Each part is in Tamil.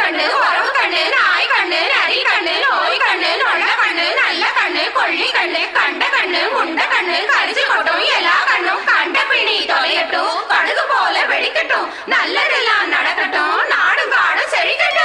கண்ணு உறவு கண்ணு நாய் கண்ணு நரி கண்ணு நோய் கண்ணு நொல்ல கண்ணு நல்ல கண்ணு கொள்ளி கண்ணு கண்ட கண்ணு முண்ட கண்ணு கரிச்சு கொட்டும் எல்லா கண்ணும் கண்ட பிணி தொலையட்டும் கடுகு போல வெடிக்கட்டும் நல்லதெல்லாம் நடக்கட்டும் நாடும் காடும் செழிக்கட்டும்.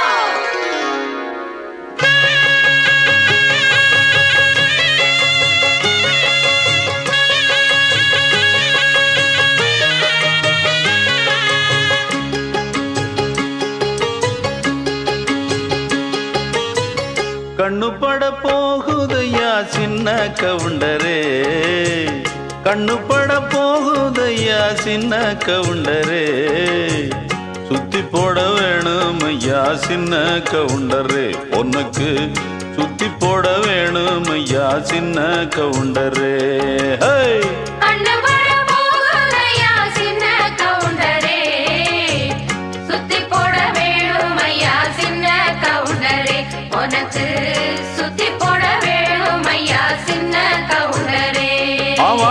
கண்ணு பட போகுதையா சின்ன கவுண்டரே, கண்ணு பட போகுதையா சின்ன கவுண்டரே, சுத்தி போட வேணும் ஐயா சின்ன கவுண்டரே, உனக்கு சுத்தி போட வேணும் ஐயா சின்ன கவுண்டரே. சுத்தி போட வேணும் ஐயா சின்ன கவுண்டரே. ஆமா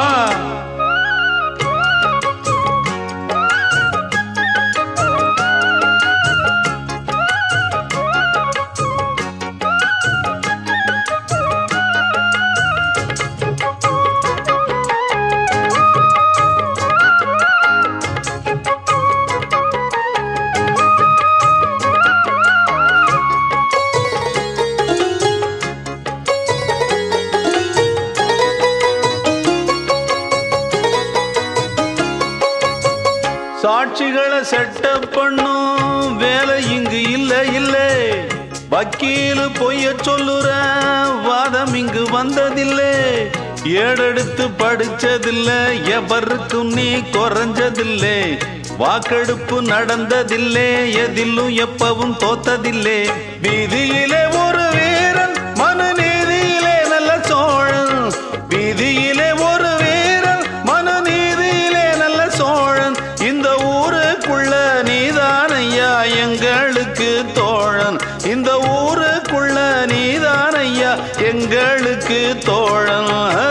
சாட்சிகளை செட்டப் பண்ணும் வேலை இங்கு இல்ல இல்ல, வக்கீலு பொய்ய சொல்லுற வாதம் இங்கு வந்ததில்லை, ஏடெடுத்து படிச்சதில்ல எவருக்கும் நீ குறைஞ்சதில்லை, வாக்கெடுப்பு நடந்ததில்லை எதிலும் எப்பவும் தோத்ததில்லை, வீதியிலே ஒரு வீரன் மனு நீதியிலே நல்ல சோழன், வீதியிலே ஒரு வீரன் மனு நீதியிலே நல்ல சோழன், இந்த ஊருக்குள்ள நீதானையா எங்களுக்கு தோழன், இந்த ஊருக்குள்ள நீதானையா எங்களுக்கு தோழன்.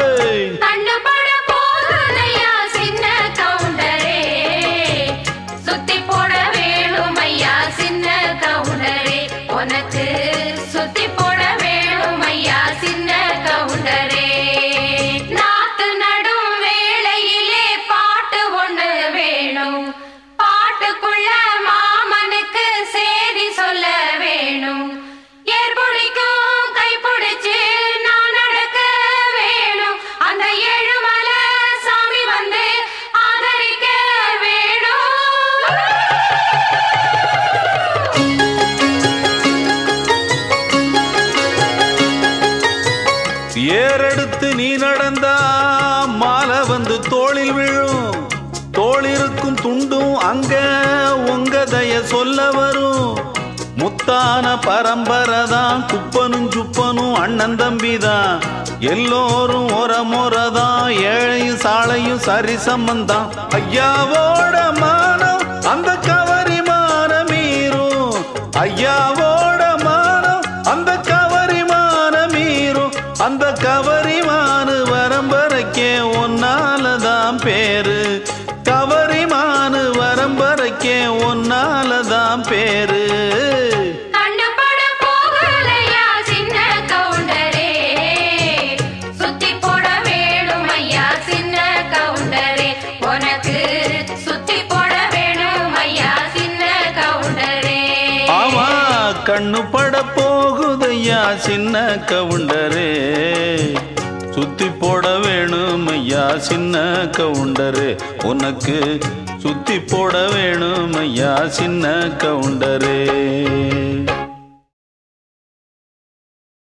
சுத்தி போட வேணும் ஐயா சின்ன கவுண்டரே, உனக்கு சுத்தி போட வேணும் ஐயா சின்ன கவுண்டரே. நாத்து நடும் வேளையிலே பாட்டு ஒண்ணு வேணும், பாட்டுக்குள்ள மாமனுக்கு சேதி சொல்ல வேணும், ஏற்புடிக்கும் கைப்பிடிச்சு நான் நடக்க வேணும், அந்த ஏழுமலை சாமி வந்து ஆதரிக்க வேணும். ஏறெடுத்து நீ நடந்தா மாலை வந்து தோளில் விழும், தோளிருக்கும் துண்டும் அங்க உங்க தய சொல்ல வரும், முத்தான பரம்பரைதான் குப்பனும் சுப்பனும் அண்ணன் தம்பிதான், எல்லோரும் ஒரமுறைதான் ஏழையும் சாலையும் சரி சம்பந்தான், ஐயாவோட மானம் அந்த கவரி மானம் மீறும், ஐயாவோட மானம் அந்த கவரி மானம் மீறும், அந்த கவரிமானு வரம்பரைக்கே ஒன்னாலதான் பேரு, கவரிமானு வரம்பரைக்கே ஒன்னாலதான் பேரு. கண்ணுபட போகலையா சின்ன கவுண்டரே, சுத்தி போட வேணும் ஐயா சின்ன கவுண்டரே, உனக்கு சுத்தி போட வேணும் ஐயா சின்ன கவுண்டரே. ஆமா கண்ணு பட போகுதையா சின்ன கவுண்டரே, சுத்தி போட வேணும் ஐயா சின்ன கவுண்டரே, உனக்கு சுத்தி போட வேணும் ஐயா சின்ன கவுண்டரே.